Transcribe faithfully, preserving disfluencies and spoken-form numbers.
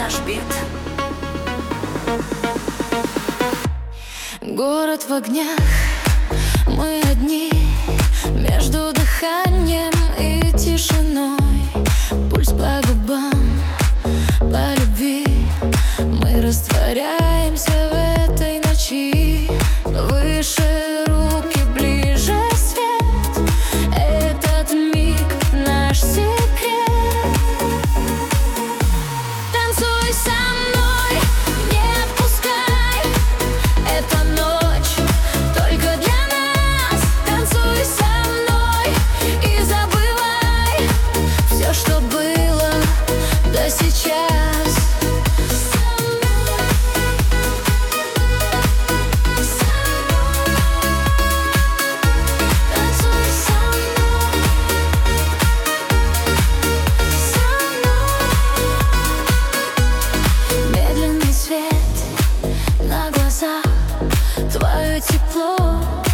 наш бит. Город в огнях, мы одни, между дыханием и тишиной. Пульс по губам, по любви. Мы растворяемся в этой ночи. Выше руки, ближе свет. Этот миг наш секрет. Танцуй со мной, не отпускай. Эта ночь только для нас. Танцуй со мной и забывай все, что было до сейчас. Твое тепло